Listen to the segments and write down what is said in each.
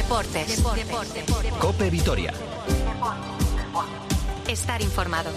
Deportes. COPE Vitoria. Estar informado.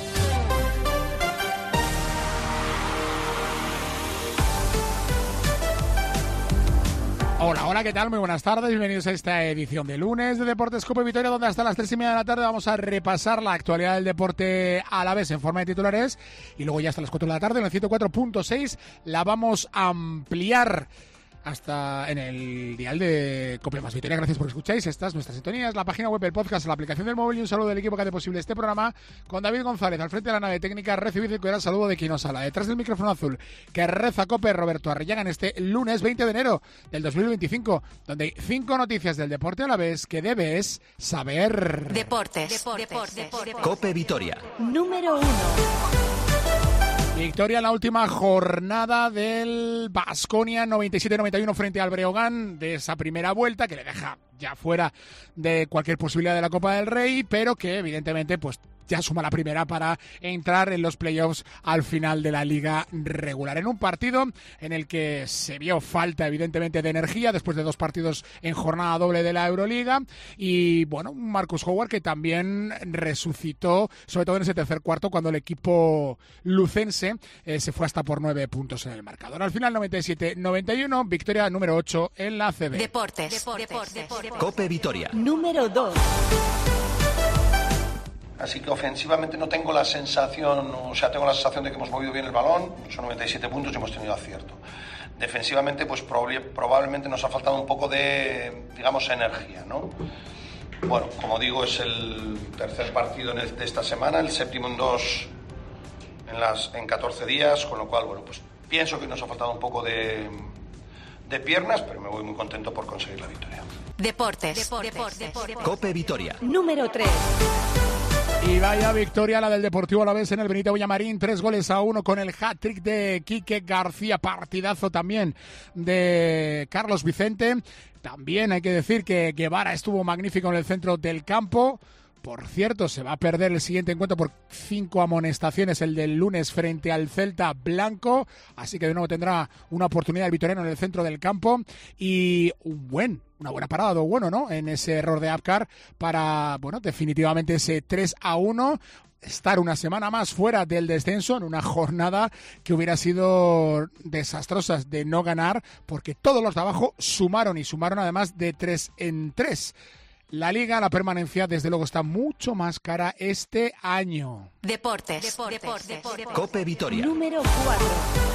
Hola, ¿qué tal? Muy buenas tardes, bienvenidos a esta edición de lunes de Deportes COPE Vitoria, donde hasta las 3:30 de la tarde vamos a repasar la actualidad del deporte alavés en forma de titulares, y luego ya hasta las 4 de la tarde en el 104.6 la vamos a ampliar hasta en el dial de COPE más Vitoria. Gracias por escucháis estas nuestras sintonías, la página web, el podcast, la aplicación del móvil, y un saludo del equipo que hace posible este programa, con David González al frente de la nave técnica. Recibid el cordial saludo de quien os habla detrás del micrófono azul que reza COPE, Roberto Arrillaga, en este lunes 20 de enero del 2025, donde hay 5 noticias del deporte alavés que debes saber. Deportes. COPE Vitoria. Número 1. Victoria en la última jornada del Baskonia 97-91 frente al Breogán, de esa primera vuelta que le deja ya fuera de cualquier posibilidad de la Copa del Rey, pero que evidentemente pues ya suma la primera para entrar en los playoffs al final de la liga regular. En un partido en el que se vio falta evidentemente de energía después de 2 partidos en jornada doble de la Euroliga, y bueno, un Marcus Howard que también resucitó, sobre todo en ese tercer cuarto, cuando el equipo lucense se fue hasta por 9 puntos en el marcador. Al final 97-91, victoria número 8 en la ACB. Deportes. COPE Vitoria. Número 2. Así que ofensivamente no tengo la sensación, tengo la sensación de que hemos movido bien el balón, son 97 puntos y hemos tenido acierto. Defensivamente, pues probablemente nos ha faltado un poco de, digamos, energía, ¿no? Bueno, como digo, es el tercer partido de esta semana, el séptimo en 14 días, con lo cual, bueno, pues pienso que nos ha faltado un poco de piernas, pero me voy muy contento por conseguir la victoria. Deportes. COPE Vitoria. Número 3. Y vaya victoria la del Deportivo Alavés en el Benito Villamarín, 3-1 con el hat-trick de Quique García, partidazo también de Carlos Vicente. También hay que decir que Guevara estuvo magnífico en el centro del campo. Por cierto, se va a perder el siguiente encuentro por 5 amonestaciones, el del lunes frente al Celta Blanco, así que de nuevo tendrá una oportunidad el vitoriano en el centro del campo, y una buena parada de bueno, ¿no?, en ese error de Apcar para, bueno, definitivamente ese 3-1, estar una semana más fuera del descenso en una jornada que hubiera sido desastrosa de no ganar, porque todos los de abajo sumaron además de 3 en 3. La liga, la permanencia, desde luego está mucho más cara este año. Deportes. COPE Vitoria. Número 4.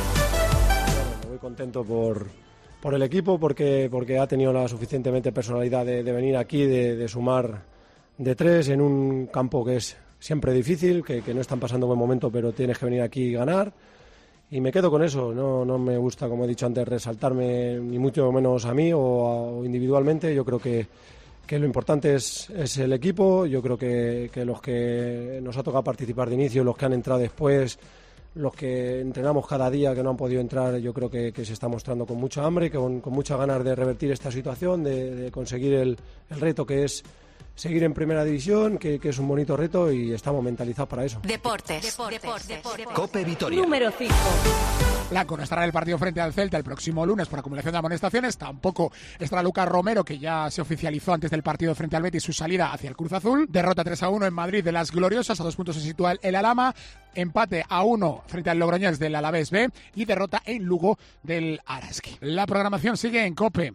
Bueno, muy contento por el equipo porque ha tenido la suficientemente personalidad de venir aquí, de sumar de 3 en un campo que es siempre difícil, que no están pasando buen momento, pero tienes que venir aquí y ganar. Y me quedo con eso, no me gusta, como he dicho antes, resaltarme ni mucho menos a mí o individualmente. Yo creo que lo importante es el equipo. Yo creo que los que nos ha tocado participar de inicio, los que han entrado después, los que entrenamos cada día que no han podido entrar, yo creo que se está mostrando con mucha hambre, con muchas ganas de revertir esta situación, de conseguir el reto que es seguir en primera división, que es un bonito reto, y estamos mentalizados para eso. Deportes. COPE Vitoria. Número 5. Blanco no estará en el partido frente al Celta el próximo lunes por acumulación de amonestaciones. Tampoco estará Lucas Romero, que ya se oficializó antes del partido frente al Betis su salida hacia el Cruz Azul. Derrota 3-1 en Madrid de las Gloriosas, a 2 puntos se sitúa el Alhama. Empate a 1 frente al Logroñés del Alavés B, y derrota en Lugo del Araski. La programación sigue en COPE.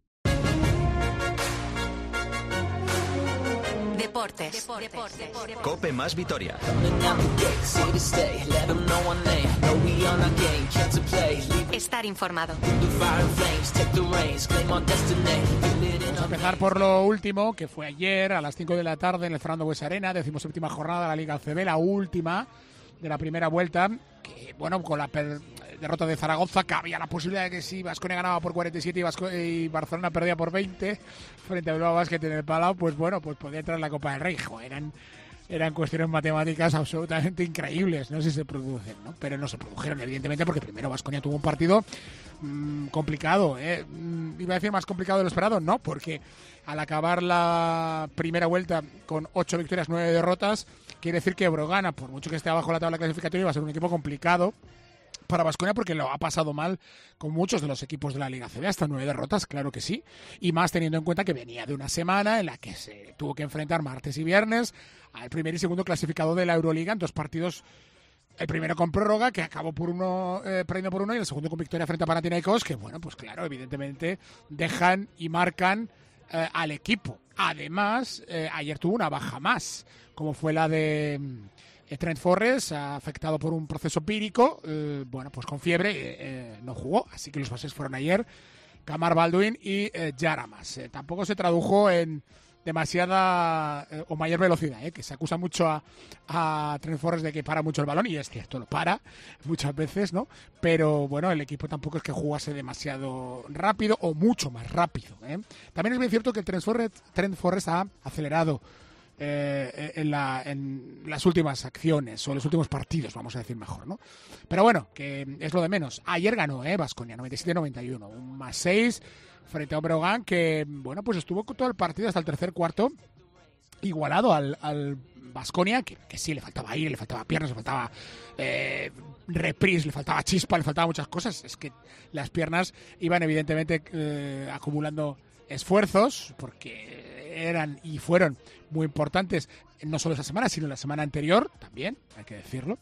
Deportes. COPE más Vitoria. Estar informado. Vamos a empezar por lo último, que fue ayer a las 5 de la tarde en el Fernando Buesa Arena, 17ª jornada de la Liga ACB, la última de la primera vuelta, que bueno, con la derrota de Zaragoza cabía la posibilidad de que si Baskonia ganaba por 47 y Barcelona perdía por 20 frente a Bilbao Basket en el Palau, pues bueno, pues podía entrar en la Copa del Rey. Eran cuestiones matemáticas absolutamente increíbles, no sé si se producen, ¿no? Pero no se produjeron, evidentemente, porque primero Baskonia tuvo un partido complicado, iba a decir más complicado de lo esperado, no, porque al acabar la primera vuelta con 8 victorias, 9 derrotas, quiere decir que Breogana, por mucho que esté abajo de la tabla clasificatoria, va a ser un equipo complicado para Baskonia porque lo ha pasado mal con muchos de los equipos de la Liga ACB, hasta 9 derrotas, claro que sí, y más teniendo en cuenta que venía de una semana en la que se tuvo que enfrentar martes y viernes al primer y segundo clasificado de la Euroliga en 2 partidos, el primero con prórroga, que acabó por perdiendo por 1, y el segundo con victoria frente a Panathinaikos, que bueno, pues claro, evidentemente dejan y marcan al equipo. Además, ayer tuvo una baja más, como fue la de Trent Forrest, afectado por un proceso pírico, bueno, pues con fiebre, no jugó, así que los bases fueron ayer Kamar Baldwin y Yaramas. Tampoco se tradujo en demasiada o mayor velocidad, que se acusa mucho a Trent Forrest de que para mucho el balón, y es cierto, lo para muchas veces, ¿no? Pero bueno, el equipo tampoco es que jugase demasiado rápido o mucho más rápido, ¿eh? También es bien cierto que Trent Forrest ha acelerado en las últimas acciones o en los últimos partidos, vamos a decir mejor, ¿no? Pero bueno, que es lo de menos. Ayer ganó Baskonia 97-91, un +6 frente a un Breogán que, bueno, pues estuvo todo el partido hasta el tercer cuarto igualado al Baskonia, que sí, le faltaba aire, le faltaba piernas, le faltaba reprise, le faltaba chispa, le faltaba muchas cosas. Es que las piernas iban evidentemente acumulando esfuerzos porque eran y fueron muy importantes, no solo esa semana, sino la semana anterior también, hay que decirlo.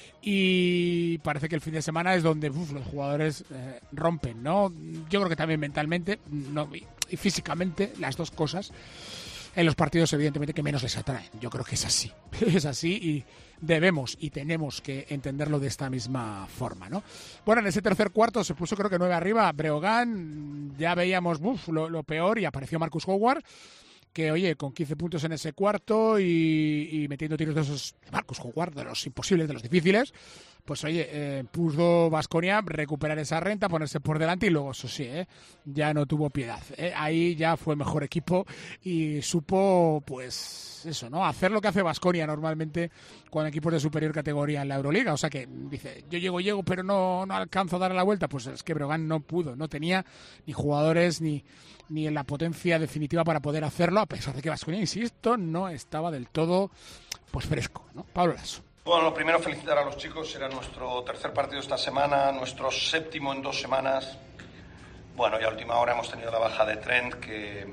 Y parece que el fin de semana es donde los jugadores rompen, ¿no? Yo creo que también mentalmente y físicamente, las dos cosas, en los partidos evidentemente que menos les atraen. Yo creo que es así, es así, y debemos y tenemos que entenderlo de esta misma forma, ¿no? Bueno, en ese tercer cuarto se puso creo que 9 arriba Breogán, ya veíamos lo peor, y apareció Marcus Howard, que oye, con 15 puntos en ese cuarto y metiendo tiros de esos Marcus Howard, de los imposibles, de los difíciles, pues oye, pudo Baskonia recuperar esa renta, ponerse por delante, y luego, eso sí, ya no tuvo piedad. Ahí ya fue mejor equipo y supo, pues eso, ¿no? Hacer lo que hace Baskonia normalmente con equipos de superior categoría en la Euroliga. O sea que dice, yo llego, pero no alcanzo a dar la vuelta. Pues es que Breogán no pudo, no tenía ni jugadores ni en la potencia definitiva para poder hacerlo, a pesar de que Baskonia, insisto, no estaba del todo pues fresco, ¿no? Pablo Lasso. Bueno, lo primero, felicitar a los chicos. Era nuestro tercer partido esta semana, nuestro séptimo en 2 semanas. Bueno, y a última hora hemos tenido la baja de Trent, que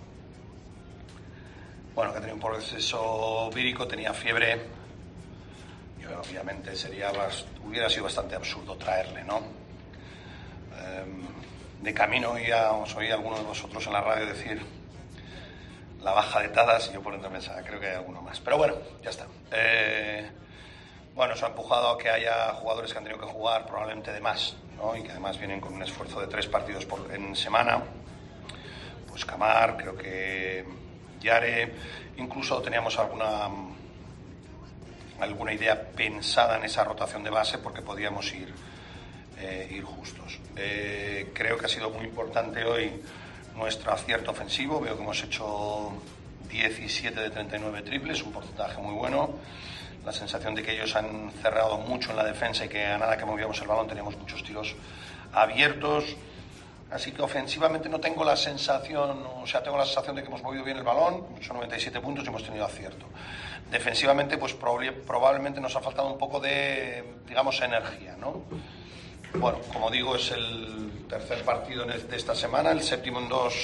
ha tenido un proceso vírico, tenía fiebre. Y obviamente hubiera sido bastante absurdo traerle, ¿no? De camino os oí a alguno de vosotros en la radio decir la baja de Tadas, y yo por dentro pensaba, creo que hay alguno más. Pero bueno, ya está. Eso ha empujado a que haya jugadores que han tenido que jugar probablemente de más, ¿no? Y que además vienen con un esfuerzo de 3 partidos en semana. Pues Kamar, creo que Yare, incluso teníamos alguna idea pensada en esa rotación de base, porque podíamos ir justos. Creo que ha sido muy importante hoy nuestro acierto ofensivo. Veo que hemos hecho 17 de 39 triples, un porcentaje muy bueno. La sensación de que ellos han cerrado mucho en la defensa y que a nada que movíamos el balón teníamos muchos tiros abiertos. Así que ofensivamente no tengo la sensación, tengo la sensación de que hemos movido bien el balón, son 97 puntos y hemos tenido acierto. Defensivamente, pues probablemente nos ha faltado un poco de, energía, ¿no? Bueno, como digo, es el tercer partido de esta semana, el séptimo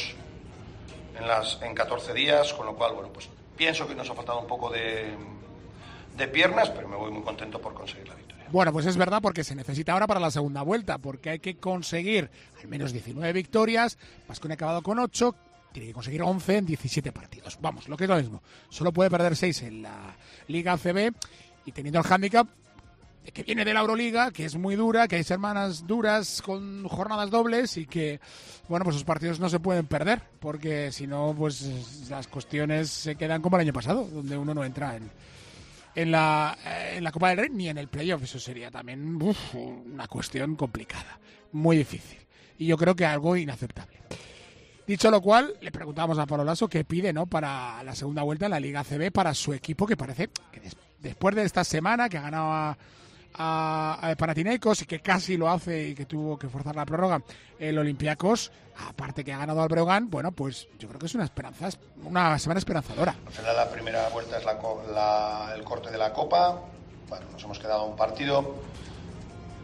en 14 días, con lo cual, pues pienso que nos ha faltado un poco de piernas, pero me voy muy contento por conseguir la victoria. Bueno, pues es verdad, porque se necesita ahora para la segunda vuelta, porque hay que conseguir al menos 19 victorias. Baskonia ha acabado con 8, tiene que conseguir 11 en 17 partidos. Vamos, lo que es lo mismo. Solo puede perder 6 en la Liga ACB, y teniendo el hándicap que viene de la Euroliga, que es muy dura, que hay semanas duras con jornadas dobles, y que, pues los partidos no se pueden perder, porque si no, pues las cuestiones se quedan como el año pasado, donde uno no entra en la Copa del Rey ni en el playoff. Eso sería también una cuestión complicada, muy difícil, y yo creo que algo inaceptable. Dicho lo cual, le preguntamos a Pablo Lasso qué pide, ¿no?, para la segunda vuelta en la Liga ACB para su equipo, que parece que después de esta semana que ha ganado a Panathinaikos, y que casi lo hace y que tuvo que forzar la prórroga, el Olympiacos, aparte que ha ganado al Breogán, pues yo creo que es una semana esperanzadora. La primera vuelta es el corte de la Copa. Nos hemos quedado un partido.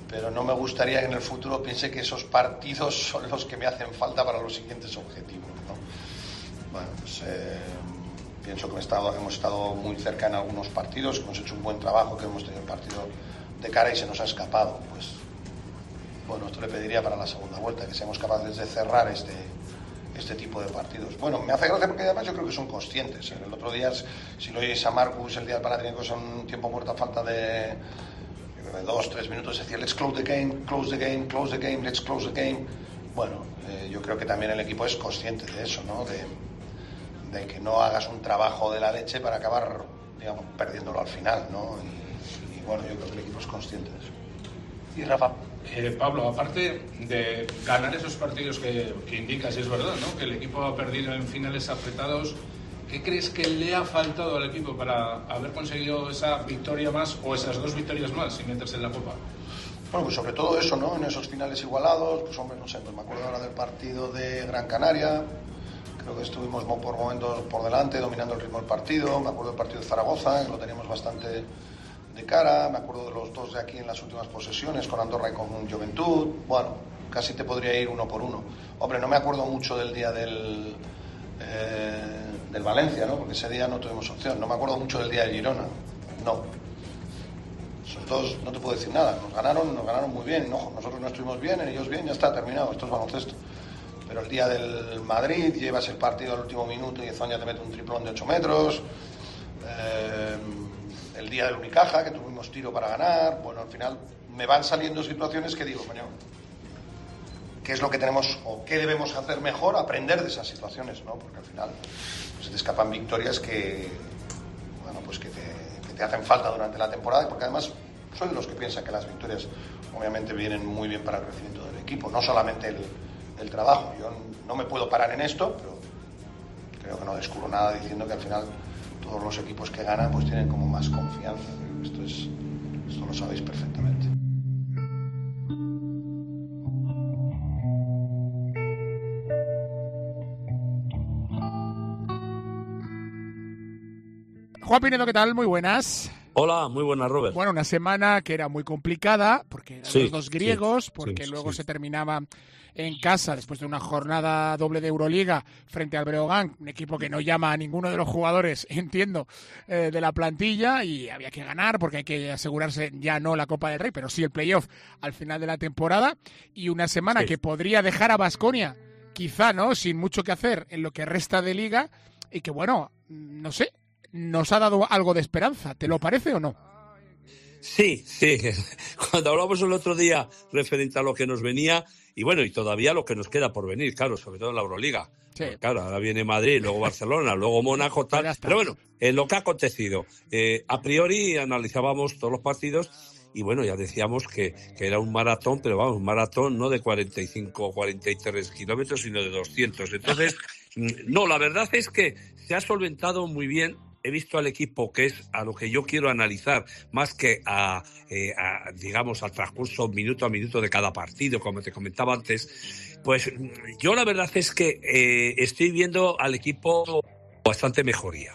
pero no me gustaría que en el futuro piense que esos partidos son los que me hacen falta para los siguientes objetivos, ¿no? Bueno, pues pienso que hemos estado muy cerca en algunos partidos, que hemos hecho un buen trabajo, que hemos tenido el partido de cara y se nos ha escapado. Pues bueno, esto le pediría para la segunda vuelta, que seamos capaces de cerrar este tipo de partidos. Bueno, me hace gracia porque además yo creo que son conscientes. El otro día, si lo oís a Marcus el día del Panathinaikos, son tiempo muerto a falta de 2-3 minutos, decía let's close the game, close the game, close the game, let's close the game. Bueno, yo creo que también el equipo es consciente de eso, ¿no? De que no hagas un trabajo de la leche para acabar, digamos, perdiéndolo al final, ¿no? Y bueno, yo creo que el equipo es consciente de eso. Y Rafa. Pablo, aparte de ganar esos partidos que indicas, y es verdad, ¿no?, que el equipo ha perdido en finales apretados, ¿qué crees que le ha faltado al equipo para haber conseguido esa victoria más o esas 2 victorias más y meterse en la Copa? Bueno, pues sobre todo eso, ¿no? En esos finales igualados, pues hombre, no sé, pues me acuerdo ahora del partido de Gran Canaria, creo que estuvimos por momentos por delante, dominando el ritmo del partido. Me acuerdo del partido de Zaragoza, que lo teníamos bastante de cara. Me acuerdo de los 2 de aquí en las últimas posesiones, con Andorra y con Juventud. Bueno, casi te podría ir uno por uno. Hombre, no me acuerdo mucho del día del Valencia, ¿no? Porque ese día no tuvimos opción. No me acuerdo mucho del día de Girona. No. Esos 2 no te puedo decir nada. Nos ganaron muy bien. No, nosotros no estuvimos bien, ellos bien, ya está, terminado. Esto es baloncesto. Pero el día del Madrid, llevas el partido al último minuto y Ezoña te mete un triplón de 8 metros. El día del Unicaja, que tuvimos tiro para ganar. Bueno, al final me van saliendo situaciones que digo, coño, ¿qué es lo que tenemos o qué debemos hacer mejor? Aprender de esas situaciones, ¿no? Porque al final pues, se te escapan victorias que, bueno, pues que te hacen falta durante la temporada, porque además soy de los que piensan que las victorias obviamente vienen muy bien para el crecimiento del equipo, no solamente el trabajo. Yo no me puedo parar en esto, pero creo que no descubro nada diciendo que al final todos los equipos que ganan pues tienen como más confianza. Esto lo sabéis perfectamente. Juan Pinedo, ¿qué tal? Muy buenas. Hola, muy buenas, Robert. Bueno, una semana que era muy complicada, porque eran los 2 griegos, porque luego se terminaba en casa después de una jornada doble de Euroliga frente al Breogán, un equipo que no llama a ninguno de los jugadores, entiendo, de la plantilla, y había que ganar porque hay que asegurarse ya no la Copa del Rey, pero sí el playoff al final de la temporada, y una semana que podría dejar a Baskonia, quizá, ¿no?, sin mucho que hacer en lo que resta de liga, y que, bueno, no sé, nos ha dado algo de esperanza. ¿Te lo parece o no? Sí. Cuando hablamos el otro día referente a lo que nos venía, y bueno, y todavía lo que nos queda por venir, claro, sobre todo en la Euroliga. Sí. Claro, ahora viene Madrid, luego Barcelona, luego Mónaco, tal. Pero bueno, en lo que ha acontecido, a priori analizábamos todos los partidos y bueno, ya decíamos que era un maratón, pero vamos, un maratón no de 45 o 43 kilómetros, sino de 200. Entonces, no, la verdad es que se ha solventado muy bien. He visto al equipo, que es a lo que yo quiero analizar, más que digamos, al transcurso minuto a minuto de cada partido, como te comentaba antes. Pues yo la verdad es que estoy viendo al equipo bastante mejoría.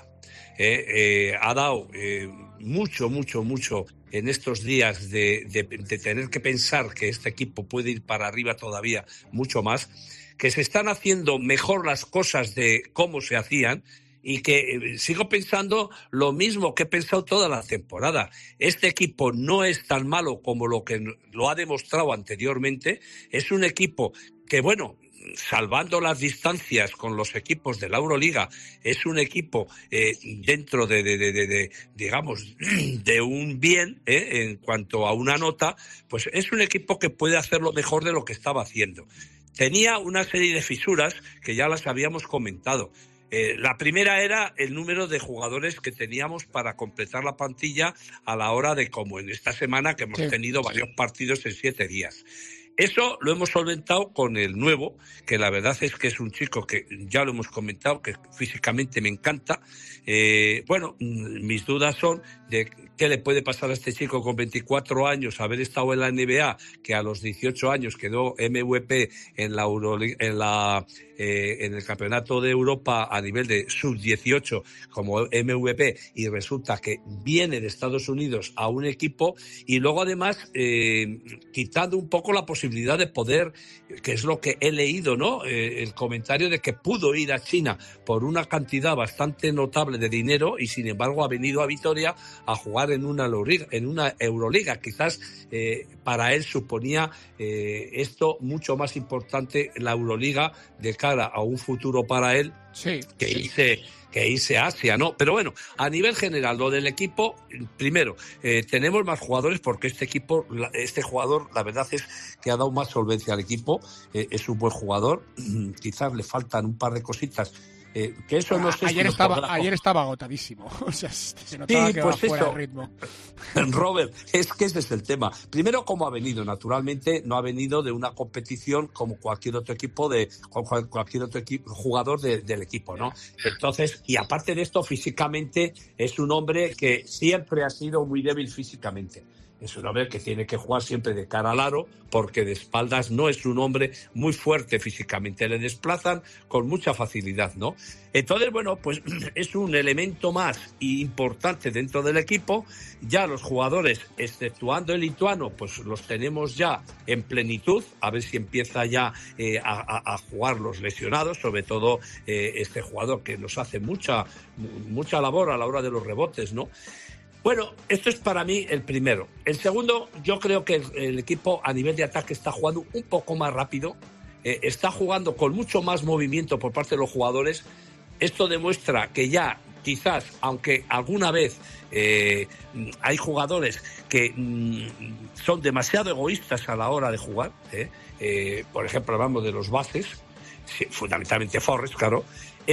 Ha dado mucho en estos días de tener que pensar que este equipo puede ir para arriba todavía mucho más, que se están haciendo mejor las cosas de cómo se hacían. Y que sigo pensando lo mismo que he pensado toda la temporada. Este equipo no es tan malo como lo que lo ha demostrado anteriormente. Es un equipo que, bueno, salvando las distancias con los equipos de la Euroliga, es un equipo dentro digamos, de un bien, en cuanto a una nota, pues es un equipo que puede hacerlo mejor de lo que estaba haciendo. Tenía una serie de fisuras que ya las habíamos comentado. La primera era el número de jugadores que teníamos para completar la plantilla a la hora de, como en esta semana, que hemos tenido varios partidos en 7 días. Eso lo hemos solventado con el nuevo, que la verdad es que es un chico que ya lo hemos comentado, que físicamente me encanta. Mis dudas son de qué le puede pasar a este chico con 24 años, haber estado en la NBA, que a los 18 años quedó MVP en la en el Campeonato de Europa a nivel de sub-18 como MVP, y resulta que viene de Estados Unidos a un equipo y luego además quitando un poco la posibilidad de poder, que es lo que he leído, ¿no? El comentario de que pudo ir a China por una cantidad bastante notable de dinero y sin embargo ha venido a Vitoria a jugar en una Euroliga. Quizás para él suponía esto mucho más importante, la Euroliga, de cara a un futuro para él, sí, que irse a Asia, ¿no? Pero bueno, a nivel general, lo del equipo, primero, tenemos más jugadores porque este jugador, la verdad es que ha dado más solvencia al equipo, es un buen jugador, quizás le faltan un par de cositas, que eso no sé ayer estaba agotadísimo, o sea, se notaba que va fuera de ritmo. Robert, es que ese es el tema. Primero, cómo ha venido, naturalmente no ha venido de una competición como cualquier otro equipo jugador del equipo, ¿no? Entonces, y aparte de esto, físicamente es un hombre que siempre ha sido muy débil físicamente. Es un hombre que tiene que jugar siempre de cara al aro, porque de espaldas no es un hombre muy fuerte físicamente. Le desplazan con mucha facilidad, ¿no? Entonces, bueno, pues es un elemento más importante dentro del equipo. Ya los jugadores, exceptuando el lituano, pues los tenemos ya en plenitud. A ver si empieza ya a jugar los lesionados, sobre todo este jugador que nos hace mucha labor a la hora de los rebotes, ¿no? Bueno, esto es para mí el primero. El segundo, yo creo que el equipo a nivel de ataque está jugando un poco más rápido, está jugando con mucho más movimiento por parte de los jugadores. Esto demuestra que ya quizás, aunque alguna vez hay jugadores que son demasiado egoístas a la hora de jugar, por ejemplo, hablamos de los bases, fundamentalmente Forrest, claro,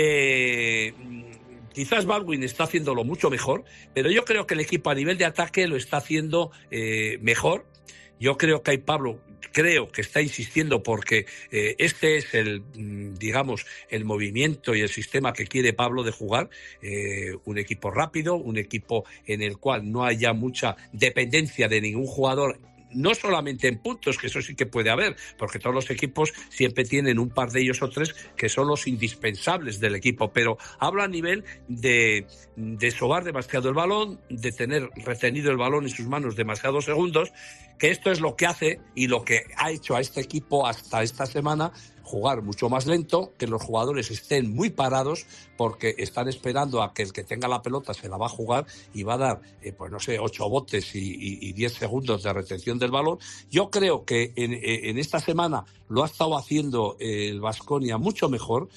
quizás Baldwin está haciéndolo mucho mejor, pero yo creo que el equipo a nivel de ataque lo está haciendo mejor. Yo creo que Pablo está insistiendo porque este es el movimiento y el sistema que quiere Pablo de jugar, un equipo rápido, un equipo en el cual no haya mucha dependencia de ningún jugador, no solamente en puntos, que eso sí que puede haber, porque todos los equipos siempre tienen un par de ellos o tres que son los indispensables del equipo, pero habla a nivel de sobar demasiado el balón, de tener retenido el balón en sus manos demasiados segundos, que esto es lo que hace y lo que ha hecho a este equipo hasta esta semana jugar mucho más lento, que los jugadores estén muy parados porque están esperando a que el que tenga la pelota se la va a jugar y va a dar, 8 botes y 10 segundos de retención del balón. Yo creo que en esta semana lo ha estado haciendo el Baskonia mucho mejor.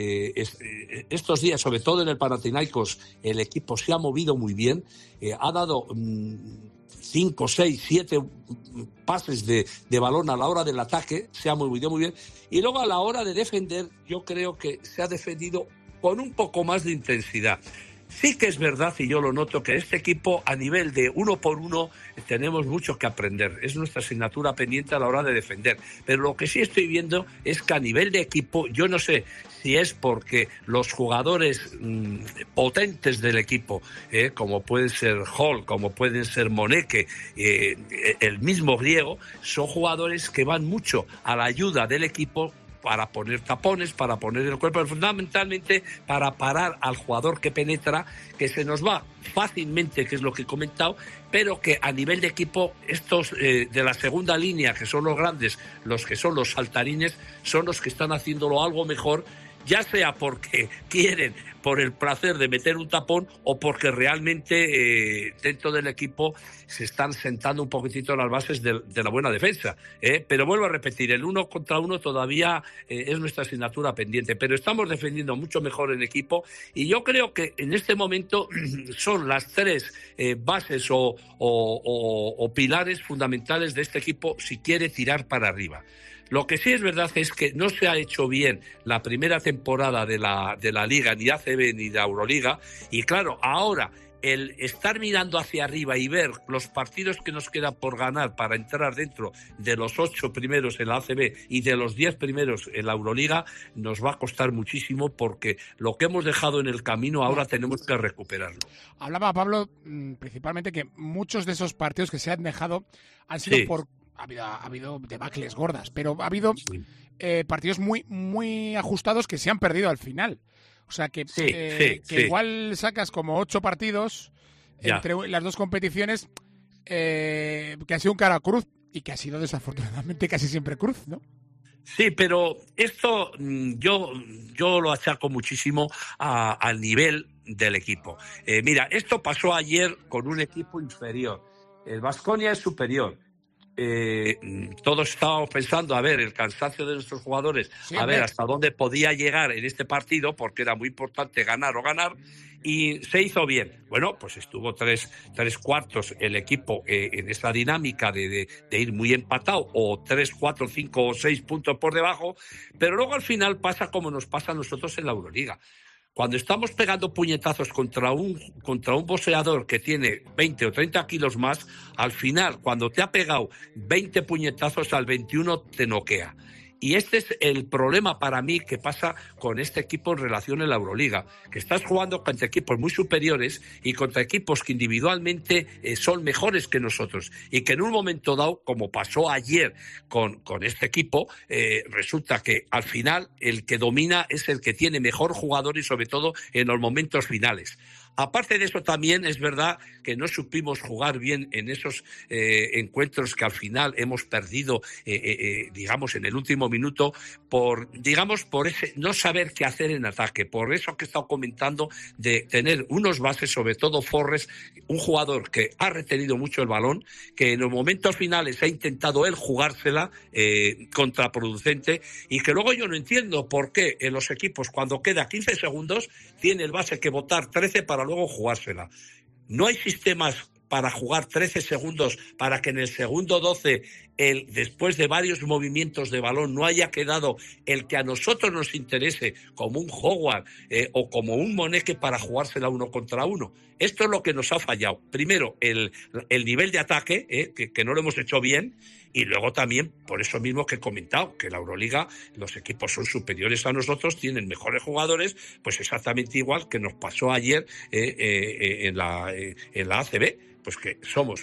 Estos días, sobre todo en el Panathinaikos, el equipo se ha movido muy bien, ha dado 5, 6, 7 pases de balón a la hora del ataque, se ha movido muy bien. Y luego a la hora de defender, yo creo que se ha defendido con un poco más de intensidad. Sí que es verdad, y yo lo noto, que este equipo a nivel de 1 por 1 tenemos mucho que aprender. Es nuestra asignatura pendiente a la hora de defender. Pero lo que sí estoy viendo es que a nivel de equipo, yo no sé si es porque los jugadores potentes del equipo, como pueden ser Hall, como pueden ser Moneke, el mismo Griego, son jugadores que van mucho a la ayuda del equipo para poner tapones, para poner el cuerpo, fundamentalmente para parar al jugador que penetra, que se nos va fácilmente, que es lo que he comentado, pero que a nivel de equipo estos de la segunda línea, que son los grandes, los que son los saltarines, son los que están haciéndolo algo mejor, ya sea porque quieren, por el placer de meter un tapón, o porque realmente dentro del equipo se están sentando un poquitito las bases de la buena defensa. Pero vuelvo a repetir, el 1 contra 1 todavía es nuestra asignatura pendiente, pero estamos defendiendo mucho mejor en equipo, y yo creo que en este momento son las 3 bases o pilares fundamentales de este equipo si quiere tirar para arriba. Lo que sí es verdad es que no se ha hecho bien la primera temporada de la Liga, ni ACB ni de Euroliga, y claro, ahora el estar mirando hacia arriba y ver los partidos que nos quedan por ganar para entrar dentro de los 8 primeros en la ACB y de los 10 primeros en la Euroliga, nos va a costar muchísimo, porque lo que hemos dejado en el camino ahora tenemos que recuperarlo. Hablaba Pablo principalmente que muchos de esos partidos que se han dejado han sido por... Ha habido debacles gordas, pero ha habido partidos muy, muy ajustados que se han perdido al final. O sea que, igual sacas como 8 partidos entre las dos competiciones que ha sido un cara cruz y que ha sido desafortunadamente casi siempre cruz, ¿no? Sí, pero esto yo lo achaco muchísimo al nivel del equipo. Mira, esto pasó ayer con un equipo inferior. El Baskonia es superior. Todos estábamos pensando, a ver, el cansancio de nuestros jugadores, a ver hasta dónde podía llegar en este partido, porque era muy importante ganar o ganar, y se hizo bien. Bueno, pues estuvo tres cuartos el equipo en esta dinámica de ir muy empatado, o 3, 4, 5 o 6 puntos por debajo, pero luego al final pasa como nos pasa a nosotros en la Euroliga. Cuando estamos pegando puñetazos contra un boxeador que tiene 20 o 30 kilos más, al final, cuando te ha pegado 20 puñetazos, al 21 te noquea. Y este es el problema para mí que pasa con este equipo en relación a la Euroliga, que estás jugando contra equipos muy superiores y contra equipos que individualmente son mejores que nosotros, y que en un momento dado, como pasó ayer con este equipo, resulta que al final el que domina es el que tiene mejor jugador, y sobre todo en los momentos finales. Aparte de eso, también es verdad que no supimos jugar bien en esos encuentros que al final hemos perdido, digamos, en el último minuto, por ese no saber qué hacer en ataque, por eso que he estado comentando de tener unos bases, sobre todo Forrest, un jugador que ha retenido mucho el balón, que en los momentos finales ha intentado él jugársela, contraproducente, y que luego yo no entiendo por qué en los equipos, cuando queda 15 segundos, tiene el base que botar 13 para luego jugársela. No hay sistemas para jugar 13 segundos para que en el segundo 12, después de varios movimientos de balón, no haya quedado el que a nosotros nos interese, como un Howard o como un Moneke, para jugársela 1 contra 1. Esto es lo que nos ha fallado. Primero, el nivel de ataque, que no lo hemos hecho bien, y luego también, por eso mismo que he comentado, que la Euroliga, los equipos son superiores a nosotros, tienen mejores jugadores, pues exactamente igual que nos pasó ayer en la ACB. Pues que somos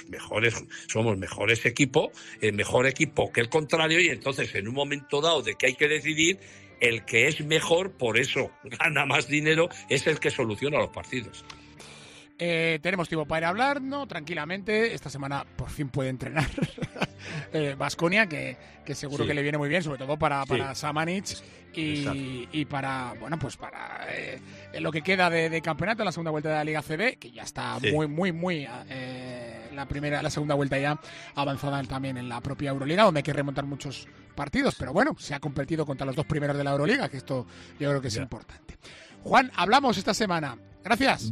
mejores equipo, mejor equipo que el contrario, y entonces en un momento dado de que hay que decidir, el que es mejor, por eso gana más dinero, es el que soluciona los partidos. Tenemos tiempo para ir a hablar, ¿no? Tranquilamente. Esta semana por fin puede entrenar Baskonia, que seguro que le viene muy bien, sobre todo para Samanic y para, bueno, pues para lo que queda de campeonato, la segunda vuelta de la Liga CB, que ya está muy la segunda vuelta ya avanzada también en la propia Euroliga, donde hay que remontar muchos partidos, pero bueno, se ha competido contra los 2 primeros de la Euroliga, que esto yo creo que es importante. Juan, hablamos esta semana. Gracias.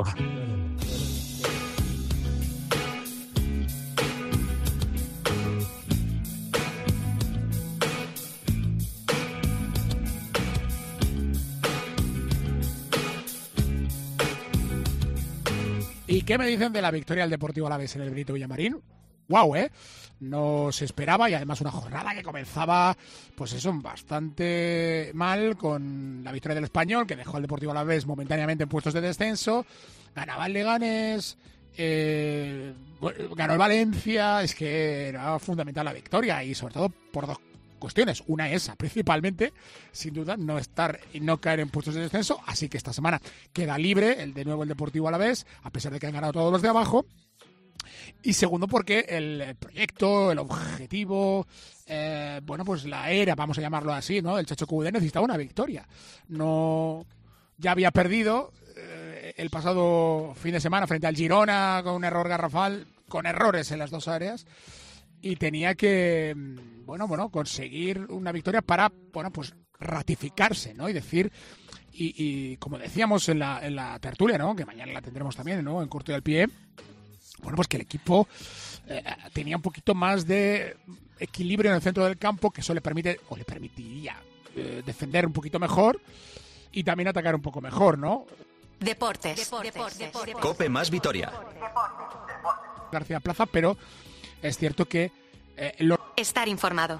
¿Y qué me dicen de la victoria del Deportivo Alavés en el Benito Villamarín? ¡Guau, No se esperaba, y además una jornada que comenzaba, pues eso, bastante mal, con la victoria del Español, que dejó al Deportivo Alavés momentáneamente en puestos de descenso. Ganaba el Leganés, ganó el Valencia. Es que era fundamental la victoria, y sobre todo por 2 cuestiones. Una esa, principalmente, sin duda, no estar y no caer en puestos de descenso. Así que esta semana queda libre de nuevo el Deportivo Alavés, a pesar de que han ganado todos los de abajo. Y segundo, porque el proyecto, el objetivo, bueno, pues la era, vamos a llamarlo así, ¿no? El Chacho Coudet necesitaba una victoria. No, ya había perdido el pasado fin de semana frente al Girona con un error garrafal, con errores en las 2 áreas, y tenía que, bueno, conseguir una victoria para, bueno, pues ratificarse, ¿no? Y decir, y como decíamos en la tertulia, ¿no? Que mañana la tendremos también, ¿no? En Corto y al Pie. Bueno, pues que el equipo tenía un poquito más de equilibrio en el centro del campo, que eso le permite, o le permitiría defender un poquito mejor y también atacar un poco mejor, ¿no? Deportes. Cope más Vitoria. García Plaza, pero es cierto que Estar informado.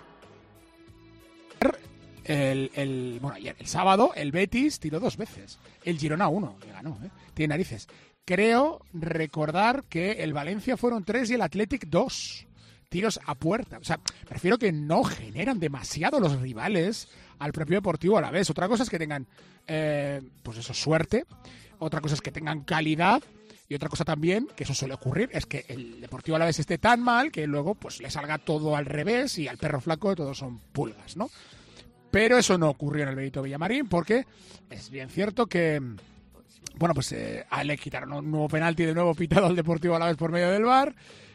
el sábado el Betis tiró 2 veces. El Girona 1, que ganó, tiene narices. Creo recordar que el Valencia fueron 3 y el Athletic 2. Tiros a puerta. O sea, prefiero que no generan demasiado los rivales al propio Deportivo Alavés. Otra cosa es que tengan, suerte. Otra cosa es que tengan calidad. Y otra cosa también, que eso suele ocurrir, es que el Deportivo Alavés esté tan mal que luego pues le salga todo al revés y al perro flaco todos son pulgas, ¿no? Pero eso no ocurrió en el Benito Villamarín porque es bien cierto que, le quitaron un nuevo penalti de nuevo pitado al Deportivo Alavés por medio del VAR.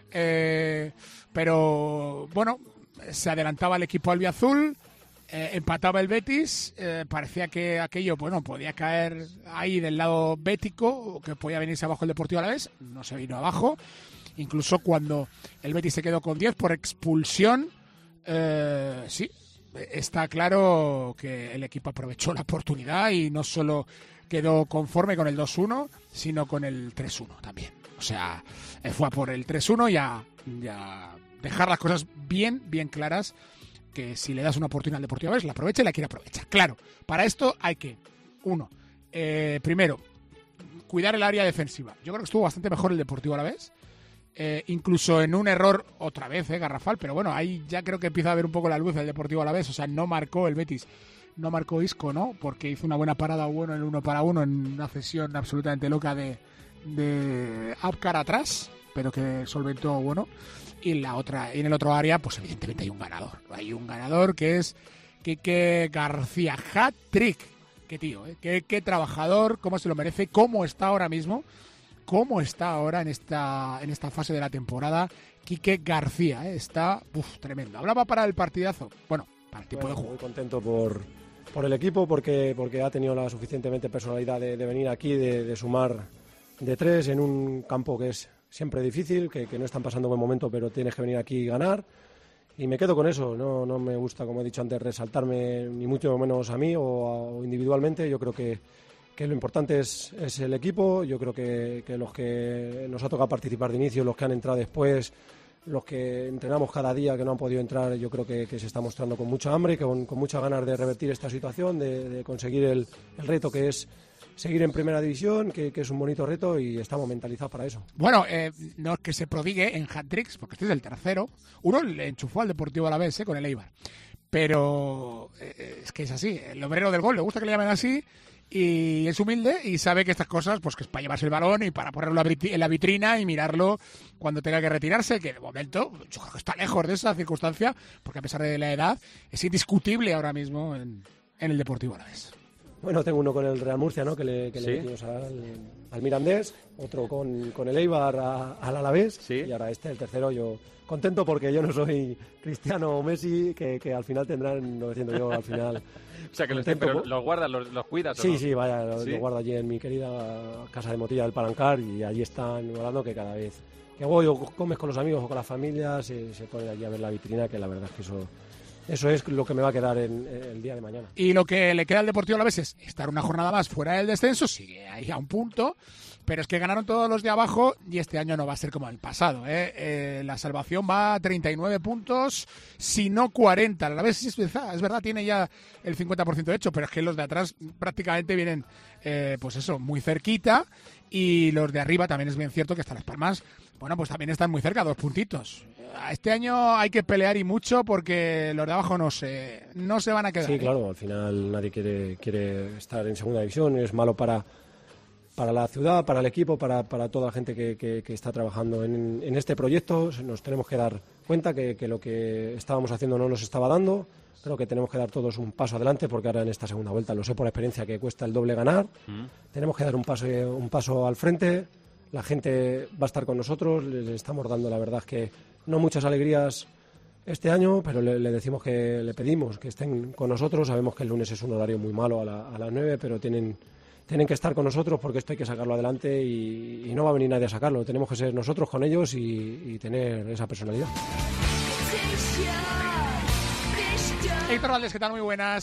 Pero se adelantaba el equipo albiazul, empataba el Betis, parecía que aquello podía caer ahí del lado bético, que podía venirse abajo el Deportivo Alavés, no se vino abajo, incluso cuando el Betis se quedó con 10 por expulsión, sí, está claro que el equipo aprovechó la oportunidad y no solo quedó conforme con el 2-1, sino con el 3-1 también. O sea, fue a por el 3-1 y a dejar las cosas bien claras, que si le das una oportunidad al Deportivo Alavés, la aprovecha y la quiere aprovechar. Claro, para esto hay que, primero, cuidar el área defensiva. Yo creo que estuvo bastante mejor el Deportivo Alavés, incluso en un error otra vez, garrafal, pero bueno, ahí ya creo que empieza a ver un poco la luz del Deportivo Alavés. O sea, no marcó el Betis, no marcó Isco, ¿no? Porque hizo una buena parada en el 1 para 1 en una cesión absolutamente loca de Abkar atrás, pero que solventó y en el otro área pues evidentemente hay un ganador que es Quique García. Hat-trick, qué tío, qué trabajador, cómo se lo merece, cómo está ahora en esta fase de la temporada Quique García, está tremendo. Hablaba para el partidazo, para el tiempo de juego. Muy contento por el equipo porque ha tenido la suficientemente personalidad de venir aquí, de sumar de 3 en un campo que es siempre difícil, que no están pasando buen momento, pero tienes que venir aquí y ganar. Y me quedo con eso. No me gusta, como he dicho antes, resaltarme ni mucho menos a mí o individualmente. Yo creo que lo importante es el equipo. Yo creo que los que nos ha tocado participar de inicio, los que han entrado después, los que entrenamos cada día que no han podido entrar, yo creo que se está mostrando con mucha hambre, con muchas ganas de revertir esta situación, de conseguir el reto que es seguir en primera división, que es un bonito reto y estamos mentalizados para eso. No es que se prodigue en hat-tricks, porque este es el tercero. Uno le enchufó al Deportivo Alavés con el Eibar. Pero es que es así. El obrero del gol le gusta que le llamen así y es humilde y sabe que estas cosas, pues que es para llevarse el balón y para ponerlo en la vitrina y mirarlo cuando tenga que retirarse, que de momento yo creo que está lejos de esa circunstancia, porque a pesar de la edad es indiscutible ahora mismo en el Deportivo Alavés. Bueno, tengo uno con el Real Murcia, ¿no? Que le metimos al Mirandés, otro con el Eibar al Alavés, ¿sí? Y ahora el tercero, yo contento porque yo no soy Cristiano o Messi, que al final tendrán 900 yo al final. O sea, que los guardas, los cuidas, ¿o sí, no? Sí, vaya, los guardo allí en mi querida casa de Motilla del Palancar y allí están volando, que cada vez que voy o comes con los amigos o con la familia se ponen allí a ver la vitrina, que la verdad es que eso es lo que me va a quedar el día de mañana. Y lo que le queda al Deportivo Alavés es estar una jornada más fuera del descenso, sigue ahí a un punto, pero es que ganaron todos los de abajo y este año no va a ser como el pasado. La salvación va a 39 puntos, si no 40. El Alavés es verdad, tiene ya el 50% hecho, pero es que los de atrás prácticamente vienen, muy cerquita, y los de arriba también es bien cierto que hasta Las Palmas, pues también están muy cerca, 2 puntitos. Este año hay que pelear y mucho porque los de abajo no se van a quedar. Sí, claro, al final nadie quiere estar en segunda división, es malo para la ciudad, para el equipo, para toda la gente que está trabajando en este proyecto. Nos tenemos que dar cuenta que lo que estábamos haciendo no nos estaba dando. Creo que tenemos que dar todos un paso adelante porque ahora en esta segunda vuelta, lo sé por experiencia, que cuesta el doble ganar. Tenemos que dar un paso al frente. La gente va a estar con nosotros, le estamos dando, la verdad, que no muchas alegrías este año, pero le pedimos que estén con nosotros. Sabemos que el lunes es un horario muy malo a las 9, pero tienen que estar con nosotros porque esto hay que sacarlo adelante y no va a venir nadie a sacarlo. Tenemos que ser nosotros con ellos y tener esa personalidad. Héctor Valdés, ¿qué tal? Muy buenas.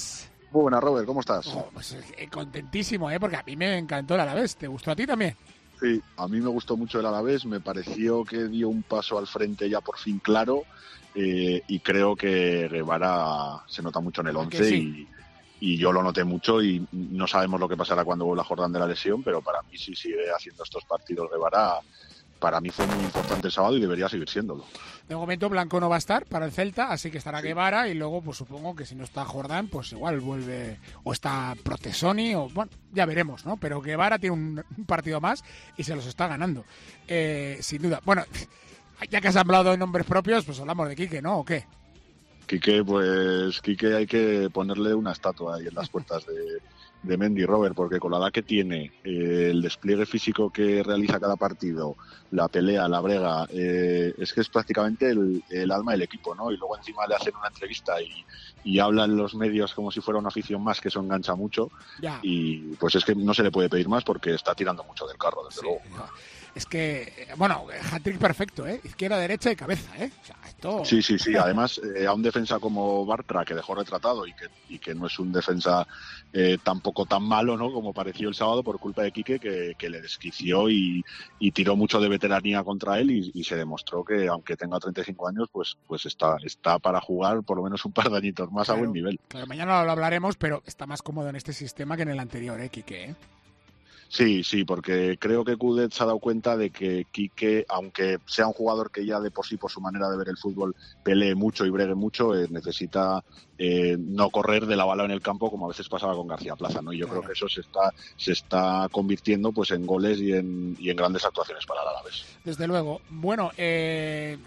Muy buena, Robert, ¿cómo estás? Pues contentísimo, porque a mí me encantó el Alavés. ¿Te gustó a ti también? Sí, a mí me gustó mucho el Alavés, me pareció que dio un paso al frente ya por fin claro, y creo que Guevara se nota mucho en el 11 sí. y yo lo noté mucho, y no sabemos lo que pasará cuando vuelva Jordán de la lesión, pero para mí si sigue haciendo estos partidos Guevara, para mí fue muy importante el sábado y debería seguir siéndolo. De momento Blanco no va a estar para el Celta, así que estará Guevara, y luego pues supongo que si no está Jordán, pues igual vuelve, o está Protesoni, o bueno, ya veremos, ¿no? Pero Guevara tiene un partido más y se los está ganando, sin duda. Bueno, ya que has hablado de nombres propios, pues hablamos de Quique, ¿no? ¿O qué? Quique hay que ponerle una estatua ahí en las puertas de Mendy, Robert, porque con la edad que tiene, el despliegue físico que realiza cada partido, la pelea, la brega, es que es prácticamente el alma del equipo, ¿no? Y luego encima le hacen una entrevista y habla en los medios como si fuera una afición más, que eso engancha mucho. Ya. Y pues es que no se le puede pedir más porque está tirando mucho del carro, desde luego. Ya. Es que, bueno, hat-trick perfecto, izquierda, derecha y cabeza, o sea, esto... Sí, además a un defensa como Bartra, que dejó retratado y que no es un defensa tampoco tan malo, ¿no?, como pareció el sábado, por culpa de Quique, que le desquició y tiró mucho de veteranía contra él, y se demostró que aunque tenga 35 años, pues está para jugar por lo menos un par de añitos más, claro, a buen nivel. Claro, mañana lo hablaremos, pero está más cómodo en este sistema que en el anterior, Quique, Sí, porque creo que Coudet se ha dado cuenta de que Quique, aunque sea un jugador que ya de por sí, por su manera de ver el fútbol, pelee mucho y bregue mucho, necesita no correr de la bala en el campo como a veces pasaba con García Plaza, ¿no? Y yo creo que eso se está convirtiendo pues en goles y en grandes actuaciones para el Alavés. Desde luego. Bueno, es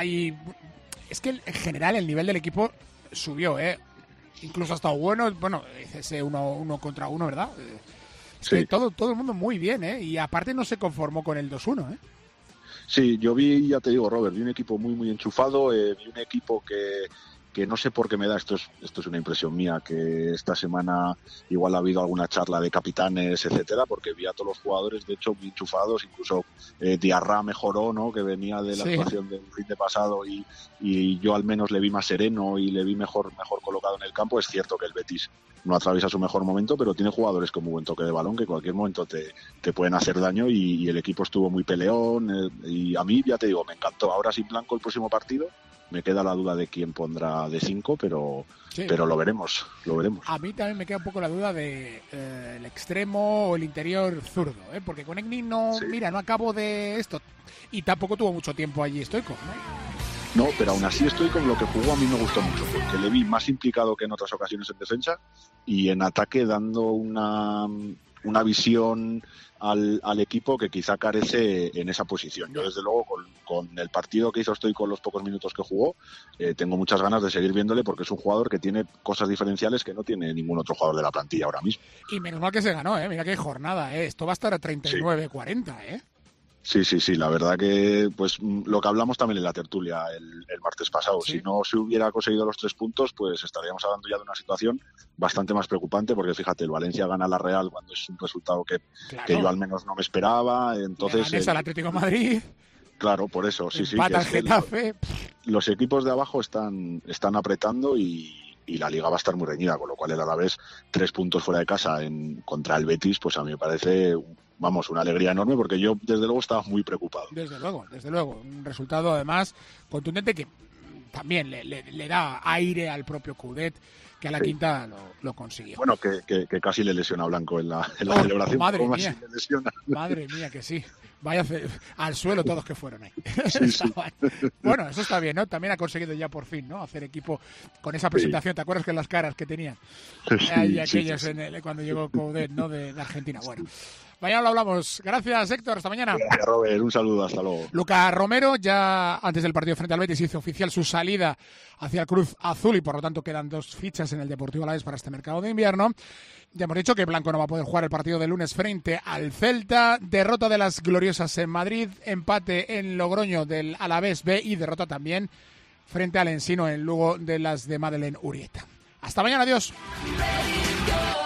que en general el nivel del equipo subió, incluso ha estado bueno, ese uno contra uno, ¿verdad? Sí. Todo el mundo muy bien, y aparte no se conformó con el 2-1, Sí, yo vi, ya te digo, Robert, vi un equipo muy muy enchufado, vi un equipo que no sé por qué me da, esto es una impresión mía, que esta semana igual ha habido alguna charla de capitanes, etcétera, porque vi a todos los jugadores, de hecho, muy enchufados, incluso Diarra mejoró, ¿no?, que venía de la actuación del fin de pasado, y yo al menos le vi más sereno y le vi mejor colocado en el campo. Es cierto que el Betis no atraviesa su mejor momento, pero tiene jugadores con muy buen toque de balón que en cualquier momento te pueden hacer daño, y el equipo estuvo muy peleón, y a mí, ya te digo, me encantó. Ahora sin Blanco el próximo partido, me queda la duda de quién pondrá de 5, pero lo veremos. A mí también me queda un poco la duda de el extremo o el interior zurdo, porque con Egni no acabo de esto, y tampoco tuvo mucho tiempo allí Stoico, ¿no? No, pero aún así Stoico, lo que jugó a mí me gustó mucho, porque le vi más implicado que en otras ocasiones en defensa, y en ataque dando una visión al equipo que quizá carece en esa posición. Yo, desde luego, con el partido que hizo Stoico, con los pocos minutos que jugó, tengo muchas ganas de seguir viéndole, porque es un jugador que tiene cosas diferenciales que no tiene ningún otro jugador de la plantilla ahora mismo. Y menos mal que se ganó, mira qué jornada, esto va a estar a 39-40, Sí, la verdad que pues lo que hablamos también en la tertulia el martes pasado, si no se hubiera conseguido los 3 puntos, pues estaríamos hablando ya de una situación bastante más preocupante, porque fíjate, el Valencia gana a la Real cuando es un resultado que yo al menos no me esperaba, entonces el Atlético de Madrid. Claro, por eso, sí. Empata el Getafe. Los equipos de abajo están apretando, y la Liga va a estar muy reñida, con lo cual el Alavés 3 puntos fuera de casa contra el Betis, pues a mí me parece, una alegría enorme, porque yo desde luego estaba muy preocupado. Desde luego, un resultado además contundente que también le da aire al propio Coudet, que a la quinta lo consiguió. Bueno, que casi le lesiona a Blanco en la celebración. Madre mía, que sí. Vaya al suelo todos que fueron ahí. Sí. Bueno, eso está bien, ¿no? También ha conseguido ya por fin, ¿no?, hacer equipo con esa presentación. ¿Te acuerdas que las caras que tenían? Aquellos cuando llegó Coudet, ¿no?, de Argentina. Bueno, mañana lo hablamos. Gracias, Héctor. Hasta mañana. Gracias, Robert. Un saludo. Hasta luego. Lucas Romero, ya antes del partido frente al Betis, hizo oficial su salida hacia el Cruz Azul, y por lo tanto quedan 2 fichas en el Deportivo Alavés para este mercado de invierno. Ya hemos dicho que Blanco no va a poder jugar el partido de lunes frente al Celta. Derrota de las gloriosas en Madrid, empate en Logroño del Alavés B, y derrota también frente al Ensino en Lugo de las de Madeleine Urieta. Hasta mañana, adiós.